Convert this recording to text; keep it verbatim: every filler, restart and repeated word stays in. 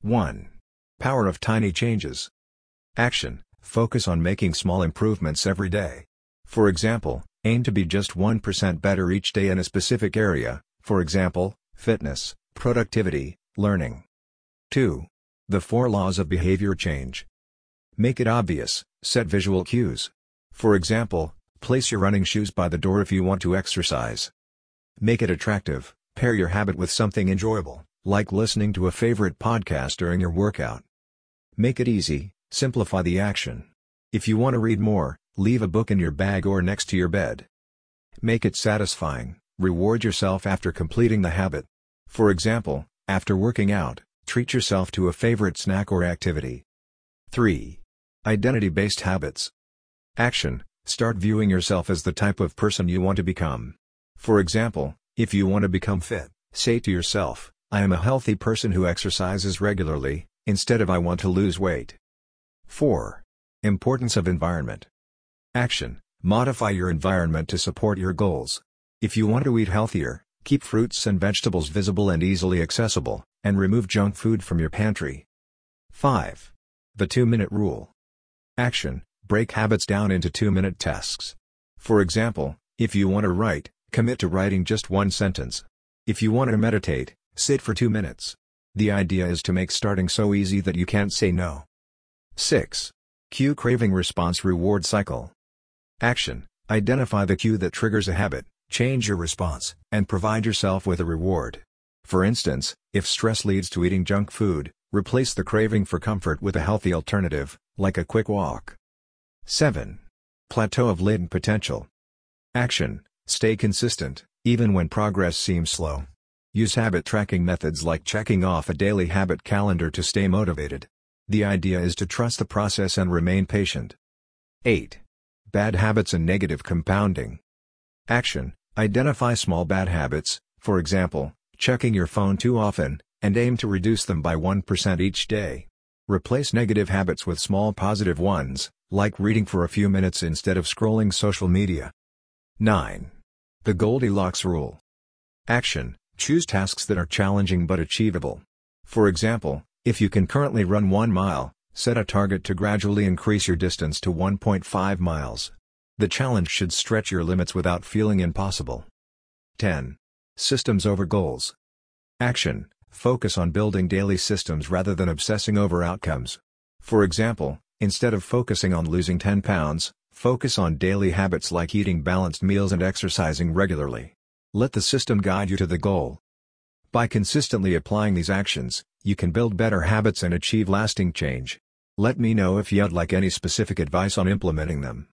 one. Power of tiny changes. Action: focus on making small improvements every day. For example, aim to be just one percent better each day in a specific area, for example, fitness, productivity, learning. two. The four laws of behavior change. Make it obvious, set visual cues. For example, place your running shoes by the door if you want to exercise. Make it attractive, pair your habit with something enjoyable, like listening to a favorite podcast during your workout. Make it easy, simplify the action. If you want to read more, leave a book in your bag or next to your bed. Make it satisfying, reward yourself after completing the habit. For example, after working out, treat yourself to a favorite snack or activity. three. Identity-based habits. Action: start viewing yourself as the type of person you want to become. For example, if you want to become fit, say to yourself, I am a healthy person who exercises regularly, instead of I want to lose weight. four. Importance of environment. Action: modify your environment to support your goals. If you want to eat healthier, keep fruits and vegetables visible and easily accessible, and remove junk food from your pantry. five. The two-minute rule. Action: break habits down into two-minute tasks. For example, if you want to write, commit to writing just one sentence. If you want to meditate, sit for two minutes. The idea is to make starting so easy that you can't say no. six. Cue craving response reward cycle. Action: identify the cue that triggers a habit, change your response, and provide yourself with a reward. For instance, if stress leads to eating junk food, replace the craving for comfort with a healthy alternative, like a quick walk. seven. Plateau of latent potential. Action: stay consistent, even when progress seems slow. Use habit tracking methods like checking off a daily habit calendar to stay motivated. The idea is to trust the process and remain patient. eight. Bad habits and negative compounding. Action: identify small bad habits, for example, checking your phone too often, and aim to reduce them by one percent each day. Replace negative habits with small positive ones, like reading for a few minutes instead of scrolling social media. nine. The Goldilocks rule. Action: choose tasks that are challenging but achievable. For example, if you can currently run one mile, set a target to gradually increase your distance to one point five miles. The challenge should stretch your limits without feeling impossible. ten. Systems over goals. Action: focus on building daily systems rather than obsessing over outcomes. For example, instead of focusing on losing ten pounds, focus on daily habits like eating balanced meals and exercising regularly. Let the system guide you to the goal. By consistently applying these actions, you can build better habits and achieve lasting change. Let me know if you'd like any specific advice on implementing them.